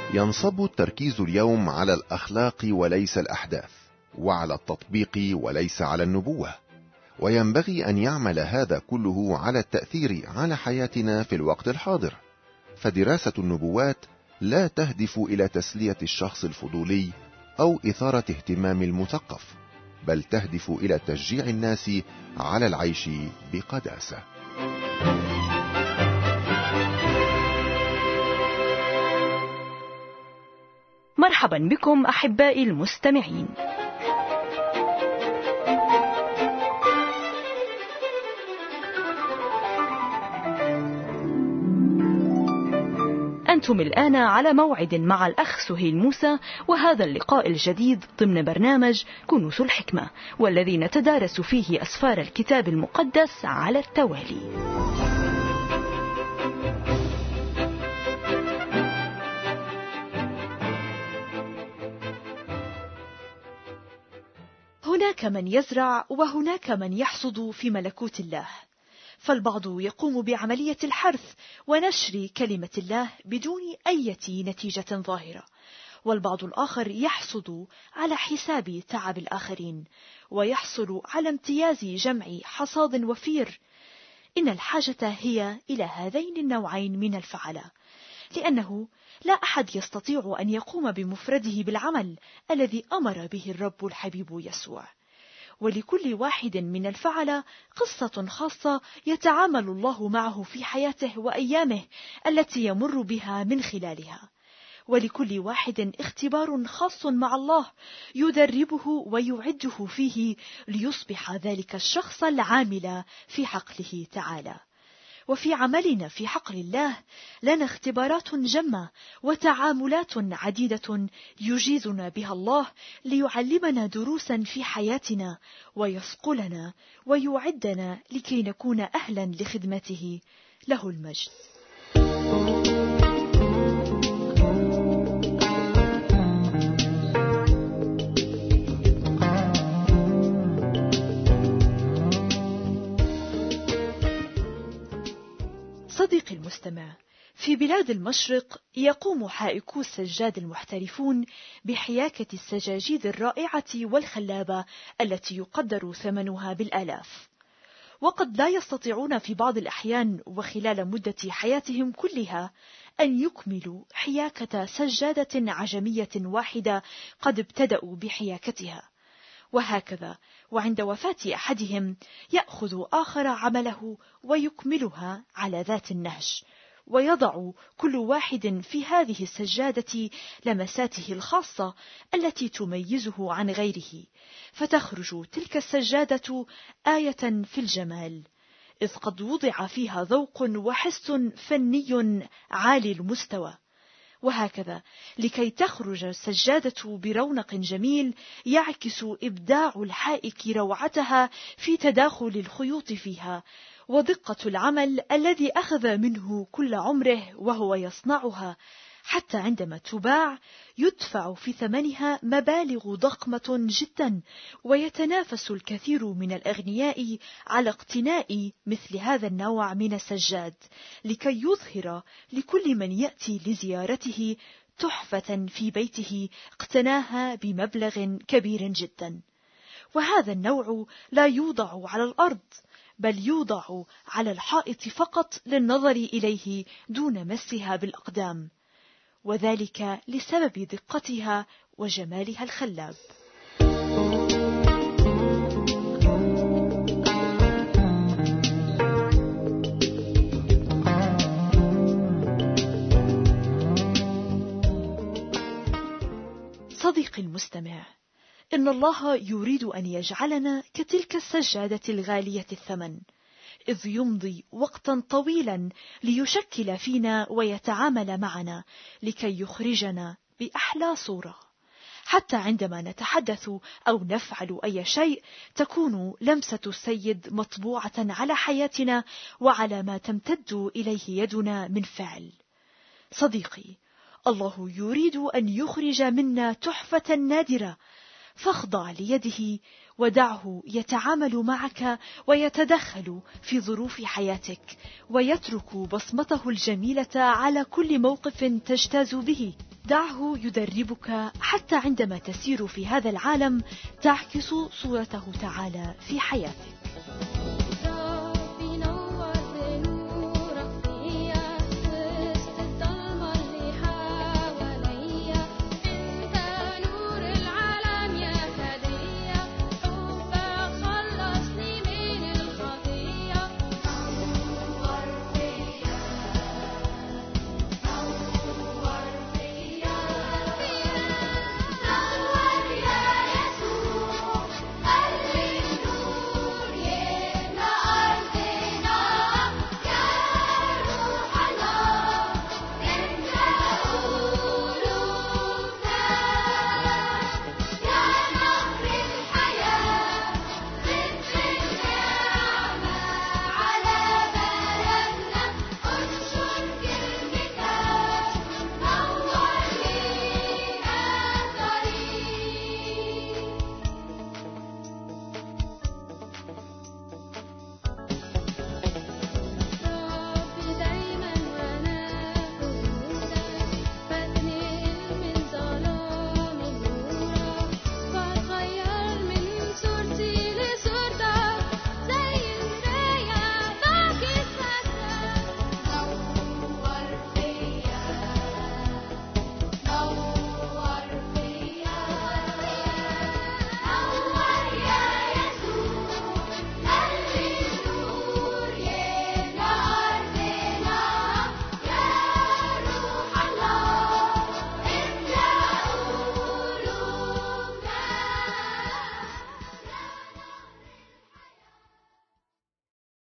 ينصب التركيز اليوم على الأخلاق وليس الأحداث، وعلى التطبيق وليس على النبوة، وينبغي أن يعمل هذا كله على التأثير على حياتنا في الوقت الحاضر. فدراسة النبوات لا تهدف إلى تسلية الشخص الفضولي أو إثارة اهتمام المثقف، بل تهدف إلى تشجيع الناس على العيش بقداسة. مرحبا بكم أحبائي المستمعين. أنتم الآن على موعد مع الأخ سهيل موسى، وهذا اللقاء الجديد ضمن برنامج كنوز الحكمة، والذي نتدارس فيه أسفار الكتاب المقدس على التوالي. هناك من يزرع وهناك من يحصد في ملكوت الله، فالبعض يقوم بعملية الحرث ونشر كلمة الله بدون أي نتيجة ظاهرة، والبعض الآخر يحصد على حساب تعب الآخرين ويحصل على امتياز جمع حصاد وفير. إن الحاجة هي إلى هذين النوعين من الفعلة، لأنه لا أحد يستطيع أن يقوم بمفرده بالعمل الذي أمر به الرب الحبيب يسوع. ولكل واحد من الفعلة قصة خاصة يتعامل الله معه في حياته وأيامه التي يمر بها من خلالها، ولكل واحد اختبار خاص مع الله يدربه ويعده فيه ليصبح ذلك الشخص العامل في حقله تعالى. وفي عملنا في حقل الله لنا اختبارات جمة وتعاملات عديدة يجيزنا بها الله ليعلمنا دروسا في حياتنا ويصقلنا ويعدنا لكي نكون أهلا لخدمته. له المجد. صديقي المستمع، في بلاد المشرق يقوم حائكو السجاد المحترفون بحياكة السجاجيد الرائعة والخلابة التي يقدر ثمنها بالآلاف، وقد لا يستطيعون في بعض الأحيان وخلال مدة حياتهم كلها أن يكملوا حياكة سجادة عجمية واحدة قد ابتدأوا بحياكتها. وهكذا وعند وفاة أحدهم يأخذ آخر عمله ويكملها على ذات النهج، ويضع كل واحد في هذه السجادة لمساته الخاصة التي تميزه عن غيره، فتخرج تلك السجادة آية في الجمال، إذ قد وضع فيها ذوق وحس فني عالي المستوى. وهكذا لكي تخرج السجادة برونق جميل يعكس إبداع الحائك روعتها في تداخل الخيوط فيها ودقة العمل الذي أخذ منه كل عمره وهو يصنعها، حتى عندما تباع يدفع في ثمنها مبالغ ضخمة جدا، ويتنافس الكثير من الأغنياء على اقتناء مثل هذا النوع من السجاد، لكي يظهر لكل من يأتي لزيارته تحفة في بيته اقتناها بمبلغ كبير جدا. وهذا النوع لا يوضع على الأرض، بل يوضع على الحائط فقط للنظر إليه دون مسها بالأقدام، وذلك لسبب دقتها وجمالها الخلاب. صديقي المستمع، إن الله يريد أن يجعلنا كتلك السجادة الغالية الثمن، إذ يمضي وقتا طويلا ليشكل فينا ويتعامل معنا لكي يخرجنا بأحلى صورة، حتى عندما نتحدث أو نفعل أي شيء تكون لمسة السيد مطبوعة على حياتنا وعلى ما تمتد إليه يدنا من فعل. صديقي، الله يريد أن يخرج منا تحفة نادرة، فاخضع ليده ودعه يتعامل معك ويتدخل في ظروف حياتك، ويترك بصمته الجميلة على كل موقف تجتاز به، دعه يدربك حتى عندما تسير في هذا العالم تعكس صورته تعالى في حياتك.